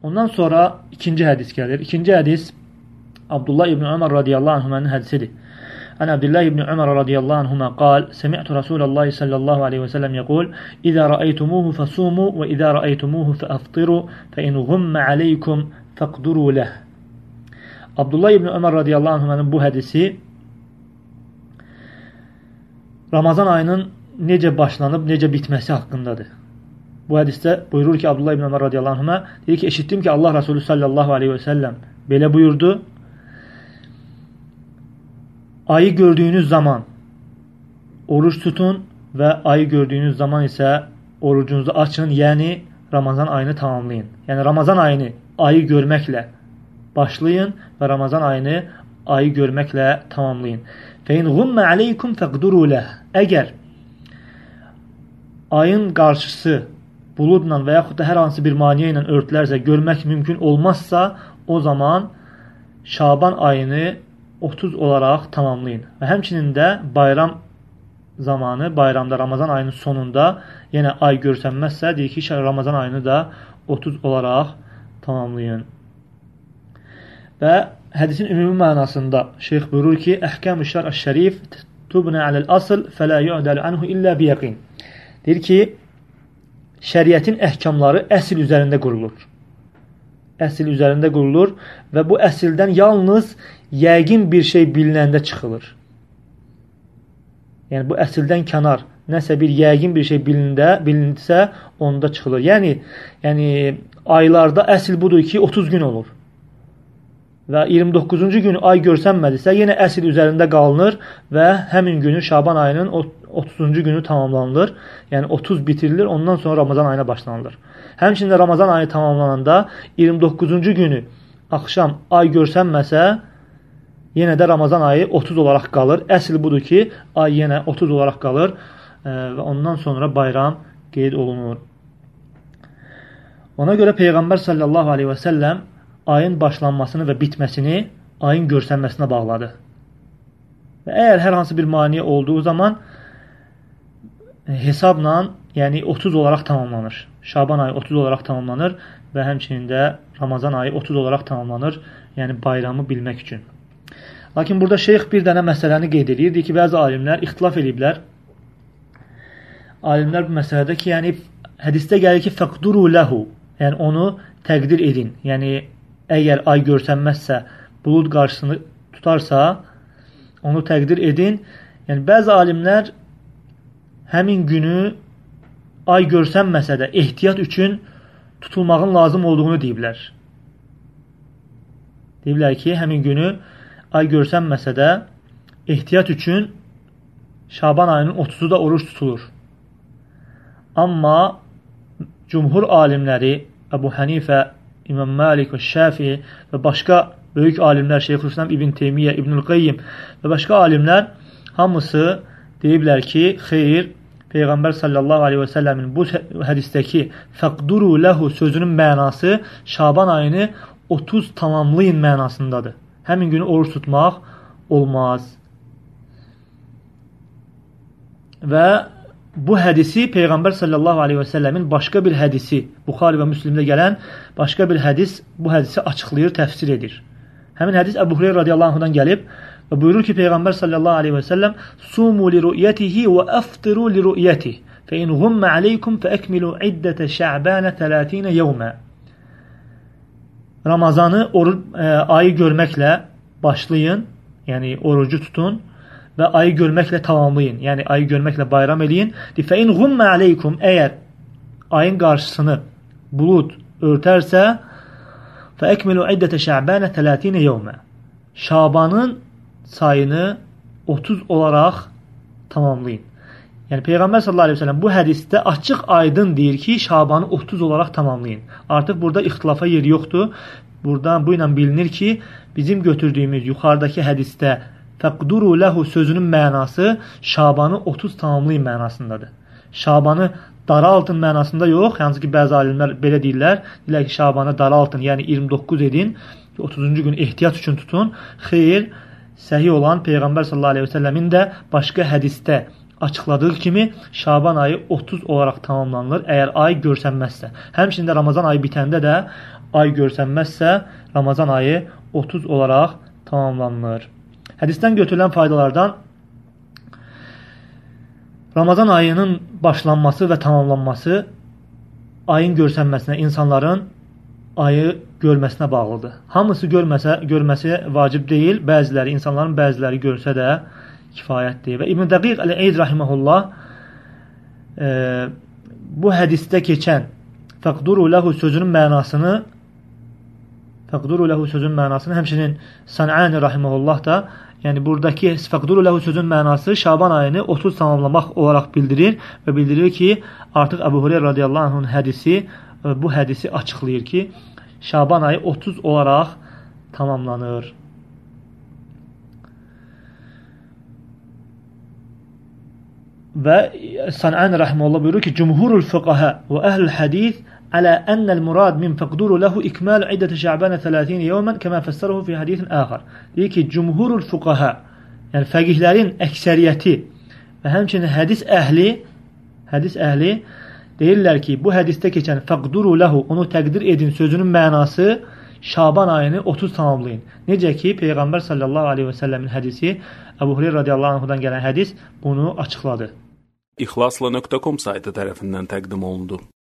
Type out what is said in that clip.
Ondan sonra ikinci hədis gəlir. İkinci hədis Abdullah ibn Ömər radiyallahu anhumanın hədisidir. An Abdullah ibn Ömər radiyallahu anhuma qal: "Semi'tu Rasulullah sallallahu aleyhi ve sellem yaqul: "İza ra'aytumuhu fasumu ve iza ra'aytumuhu fa'aftiru fe in ghumma aleykum faqduru leh." Abdullah ibn Ömər radiyallahu anhumanın bu hədisi Ramazan ayının necə başlanıb, necə bitməsi haqqındadır. Bu hədisdə buyurur ki, Abdullah ibn Ömər radiyallahu anhuma deyir ki, eşitdim ki, Allah Resulü sallallahu aleyhi ve sellem belə buyurdu: ayı gördüyünüz zaman oruç tutun və ayı gördüyünüz zaman isə orucunuzu açın, yəni Ramazan ayını tamamlayın. Yəni Ramazan ayını ayı görməklə başlayın və Ramazan ayını ayı görməklə tamamlayın. Fein gumme aleykum faqduru leh. Əgər ayın qarşısı buludla və yaxud da hər hansı bir maniyə ilə örtülərsə, görmək mümkün olmazsa, o zaman Şaban ayını 30 olaraq tamamlayın. Və həmçinin də bayram zamanı, bayramda Ramazan ayının sonunda yenə ay görsənməzsə, deyir ki, Ramazan ayını da 30 olaraq tamamlayın. Və hədisin ümumi mənasında şeyx buyurur ki, Əhkəm-ü Şər-əş-Şərif tubnə aləl-asl fələ yu'dəl anhu illə biyəqin. Deyir ki, şəriətin əhkamları əsl üzərində qurulur. Əsl üzərində qurulur və bu əsildən yalnız yəqin bir şey bilinəndə çıxılır. Yəni, bu əsildən kənar nəsə bir yəqin bir şey bilinsə, onda çıxılır. Yəni aylarda əsl budur ki, 30 gün olur. Və 29-cu günü ay görsənmədisə, yenə əsl üzərində qalınır və həmin günü Şaban ayının 30-cu günü tamamlanılır. Yəni 30 bitirilir, ondan sonra Ramazan ayına başlanılır. Həmçində Ramazan ayı tamamlananda 29-cu günü axşam ay görsənməsə, yenə də Ramazan ayı 30 olaraq qalır. Əsl budur ki, ay yenə 30 olaraq qalır və ondan sonra bayram qeyd olunur. Ona görə Peyğəmbər sallallahu aleyhi və səlləm ayın başlanmasını və bitməsini ayın görsənməsinə bağladı. Və əgər hər hansı bir maniyə olduğu zaman hesabla, yəni 30 olaraq tamamlanır. Şaban ayı 30 olaraq tamamlanır və həmçinin də Ramazan ayı 30 olaraq tamamlanır, yəni bayramı bilmək üçün. Lakin burada şeyx bir dənə məsələni qeyd edir. Deyir ki, bəzi alimlər ixtilaf ediblər. Alimlər bu məsələdə ki, yəni hədisdə gəlir ki, fəqduru lehu, yəni onu təqdir edin. Yəni əgər ay görsənməzsə, bulud qarşısını tutarsa, onu təqdir edin. Yəni bəzi alimlər həmin günü ay görsənməsə də ehtiyat üçün tutulmağın lazım olduğunu deyiblər. Deyiblər ki, həmin günü ay görsənməsə də ehtiyat üçün Şaban ayının 30'u da oruç tutulur. Amma cumhur alimləri Əbu Hənifə, İmam Malik və Şafii və başqa böyük alimlər, Şeyxülislam İbn Teymiyyə, İbnül Qayyim və başqa alimlər hamısı deyiblər ki, xeyr, Peyğəmbər sallallahu aleyhi və səlləmin bu hədistəki fəqduru lehu sözünün mənası Şaban ayını 30 tamamlayın mənasındadır. Həmin günü oruç tutmaq olmaz. Və bu hədisi Peyğəmbər sallallahu aleyhi və səlləmin başqa bir hədisi, Buxari və Müslimdə gələn başqa bir hədis bu hədisi açıqlayır, təfsir edir. Həmin hədis Əbu Hureyra radiyallahu anhudan gəlib və buyurur ki, Peyğəmbər sallallahu aleyhi və səlləm sumu li ru'yetihi və aftiru li ru'yetihi fe in gumme aleykum fe ekmilu iddete şa'bane 30 yevmə. Ramazanı ayı görməklə başlayın, yəni orucu tutun və ayı görməklə tamamlayın. Yəni ayı görməklə bayram eləyin. Fe in gumme aleykum, əgər ayın qarşısını bulud örtərsə fe ekmilu iddete şa'bane 30 yevmə. Şabanın sayını 30 olaraq tamamlayın. Yəni Peyğəmbər sallallahu aleyhi ve sellem bu hədisdə açıq aydın deyir ki, Şabanı 30 olaraq tamamlayın. Artıq burada ixtilafa yer yoxdur. Buradan bu ilə bilinir ki, bizim götürdüyümüz yuxarıdakı hədisdə fəqduru lehu sözünün mənası Şabanı 30 tamamlayın mənasındadır. Şabanı daraltın mənasında yox. Hansı ki, bəzi alimlər belə deyirlər. Deyirlər ki, Şabanı daraltın, yəni 29 edin. 30-cu gün ehtiyat üçün tutun. Xeyr, səhih olan Peyğəmbər sallallahu aleyhi ve səlləmin də başqa hədisdə açıqladığı kimi Şaban ayı 30 olaraq tamamlanılır, əgər ay görsənməzsə. Həmçində Ramazan ayı bitəndə də ay görsənməzsə, Ramazan ayı 30 olaraq tamamlanır. Hədisdən götürülən faydalardan Ramazan ayının başlanması və tamamlanması ayın görsənməsinə, insanların ayı görməsinə bağlıdır. Hamısı görməsi vacib deyil. Bəziləri, insanların bəziləri görsə də kifayətdir. Və İbn Dəqiq Əl-Eid rahimehullah bu hədisdə keçən fəqduru lehu sözünün mənasını həmçinin San'ani rahimehullah da, yəni buradakı fəqduru lehu sözün mənası Şaban ayını 30 tamamlamaq olaraq bildirir və bildirir ki, artıq Əbu Hureyra radiyallahu anh'ın hədisi bu hədisi açıqlayır ki, Şaban ayı 30 olaraq tamamlanır. Və San'ani rahimehullah buyurur ki, Cumhurul fuqaha və əhlül hadis alə ennəl murad min fəqduru lehu ikmal iddəti Şaban 30 yevmən kəmə fəssəruhu fi hadisin axar. Deyir ki, Cumhurul fuqaha, yəni fəqihlərin əksəriyyəti və həmçinin hədis əhli deyirlər ki, bu hədisdə keçən fəqduru lehu, onu təqdir edin sözünün mənası Şaban ayını 30 tamamlayın. Necə ki, Peyğəmbər sallallahu aleyhi və səlləmin hədisi, Əbu Hureyra radiyallahu anhudan gələn hədis bunu açıqladı. İxlasla.com saytı tərəfindən təqdim olundu.